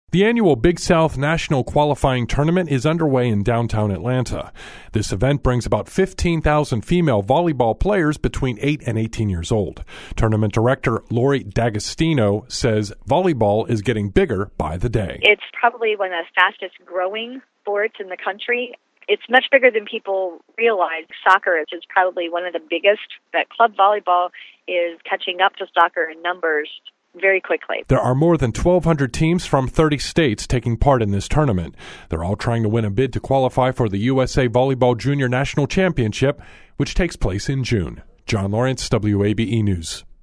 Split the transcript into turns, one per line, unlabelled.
The annual Big South National Qualifying Tournament is underway in downtown Atlanta. This event brings about 15,000 female volleyball players between 8 and 18 years old. Tournament director Lori D'Agostino says volleyball is getting bigger by the day.
It's probably one of the fastest growing sports in the country. It's much bigger than people realize. Soccer is probably one of the biggest, but club volleyball is catching up to soccer in numbers very quickly.
There are more than 1,200 teams from 30 states taking part in this tournament. They're all trying to win a bid to qualify for the USA Volleyball Junior National Championship, which takes place in June. John Lawrence, WABE News.